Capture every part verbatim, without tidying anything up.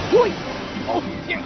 Oi. Oh, yeah.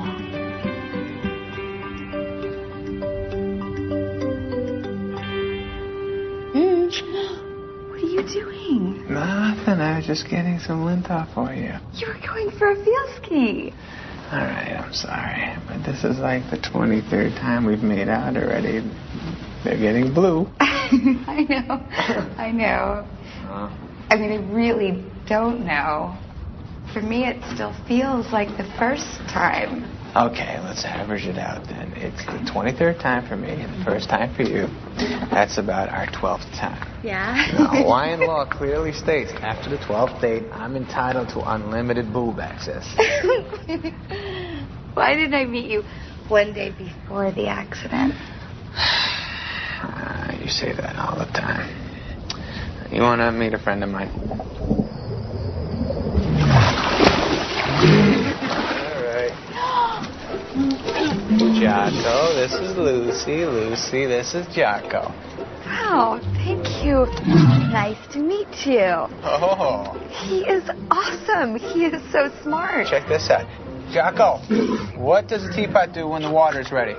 Mm. What are you doing? Nothing. I was just getting some lint off for you. You were going for a field ski. All right, I'm sorry, but this is like the twenty-third time we've made out already. They're getting blue. I know. I know. Uh, I mean, I really don't know. For me, it still feels like the first time. okay, let's average it out then. It's the twenty-third time for me, and the first time for you. That's about our twelfth time. Yeah? Now, Hawaiian law clearly states after the twelfth date, I'm entitled to unlimited boob access. Why didn't I meet you one day before the accident? Uh, you say that all the time. You want to meet a friend of mine? All right. Jocko, this is Lucy. Lucy, this is Jocko. Wow, thank you. Nice to meet you. Oh. He is awesome. He is so smart. Check this out. Jocko, what does a teapot do when the water's ready?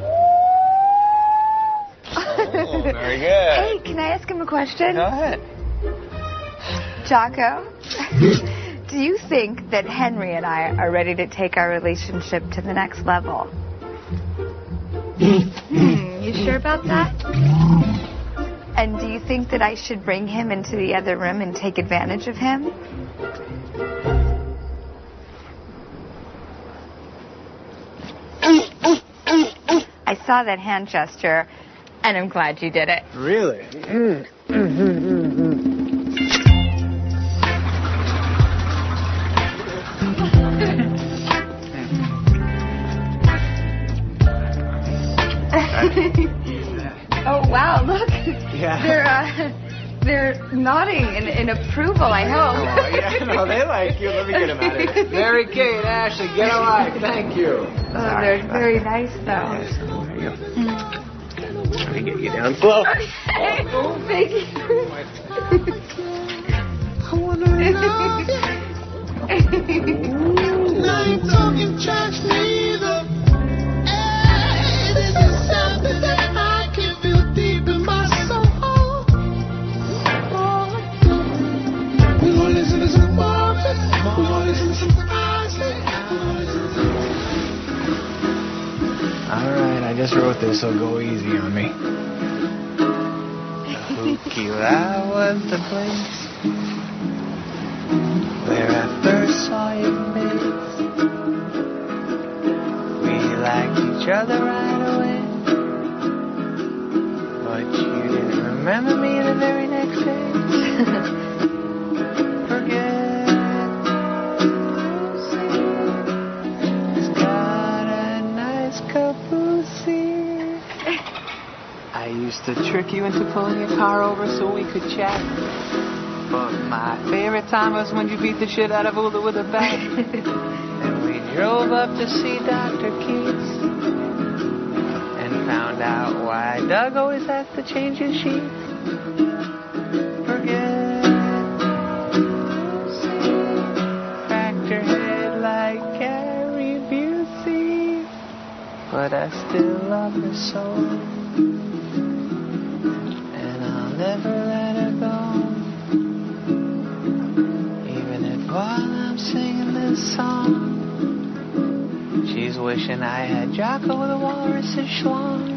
Oh, very good. Hey, can I ask him a question? Go ahead. Jocko, do you think that Henry and I are ready to take our relationship to the next level? Hmm, you sure about that? And do you think that I should bring him into the other room and take advantage of him? I saw that hand gesture, and I'm glad you did it. Really? Mm. Oh, wow, look. Yeah. They're, uh, they're nodding in, in approval, I hope. Oh, yeah, no, they like you. Let me get them out of here. Mary Kate, Ashley, get alive. Thank you. Oh, they're very nice, though. Yes, there you go. Let me get you down slow. Oh, thank you. I wanna love you. Now you're talking trash neither. Hey, this is something that I can feel deep in my soul. We gon' listen to some Marvin. We gon' listen to some Ozzy. All right, I just wrote this, so go easy on me. Hukila was the place where I first saw you face. We liked each other right away, but you didn't remember me the very next day. Forget it's got a nice caboose. I used to trick you into pulling your car over so we could chat. But my favorite time was when you beat the shit out of Ula with a bat. And we drove up to see Doctor Keats and found out why Doug always has to change his sheets. Forget Lucy, cracked her head like Carrie Busey, but I still love her so. Never let her go. Even if while I'm singing this song, she's wishing I had Jocko the Walrus's schlong.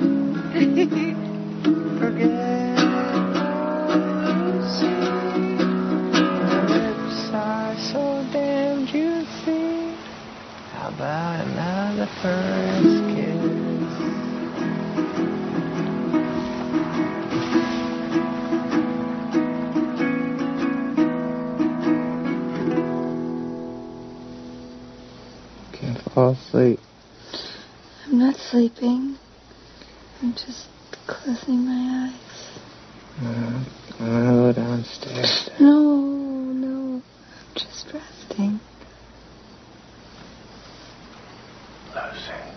Forget Lucy. Her lips are so damn juicy. How about another first kiss? Fall asleep. I'm not sleeping. I'm just closing my eyes. Uh, I'm gonna go downstairs. No, no. I'm just resting. Lucy.